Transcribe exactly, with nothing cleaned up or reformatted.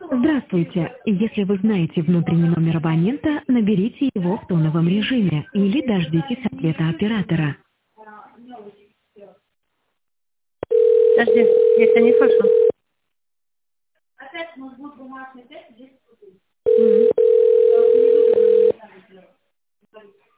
Здравствуйте. Если вы знаете внутренний номер абонента, наберите его в тоновом режиме или дождитесь ответа оператора. Подожди, я тебя не слышу. Мгм.